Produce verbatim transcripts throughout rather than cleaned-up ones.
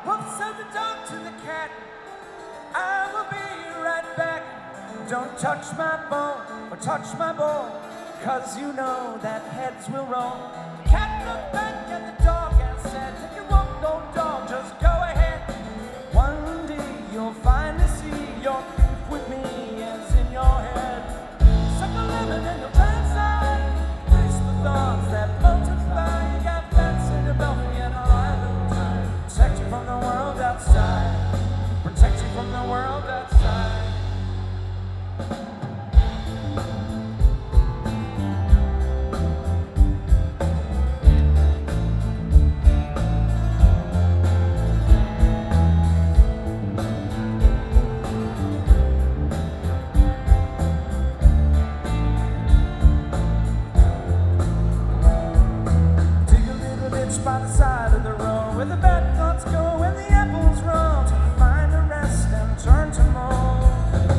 Wolf said the dog to the cat, I will be right back. Don't touch my bone or touch my bone, cause you know that heads will roll. The cat looked back at the dog and said, if you won't go, dog, just go ahead. One day you'll finally see your beef with me is in your head. Suck a lemon in your bad side, taste the thoughts that multiply. You got fats in your belly and a island time. Protect you from the world outside. Protect you from the world outside. By the side of the road, where the bad thoughts go and the apples roll, till you find a rest and turn to mold.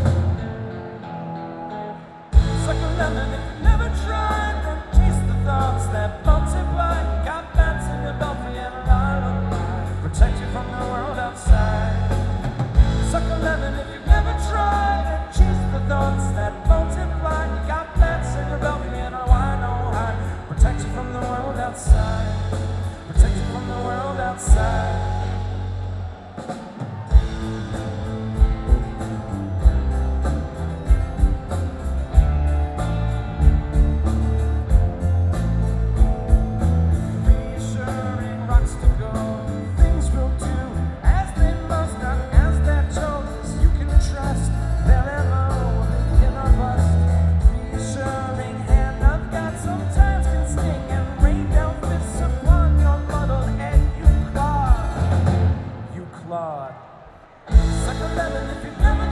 Suck a lemon if you never tried, then taste the thoughts that multiply. Got bats in your belly and a lot of life. Protect you from the world outside. Suck a lemon if you never tried, then chase the thoughts that multiply. Got bats in your belly and a wine no hide. Protect you from the world outside. Protect you from the world outside. Reassuring rocks to go. Things will do as they must, not as they're told. This you can trust. They'll ever they cannot bust. Reassuring hand of God sometimes can sting and rain down fists upon your muddled head. You clawed, you clawed. Suck a lemon if you've never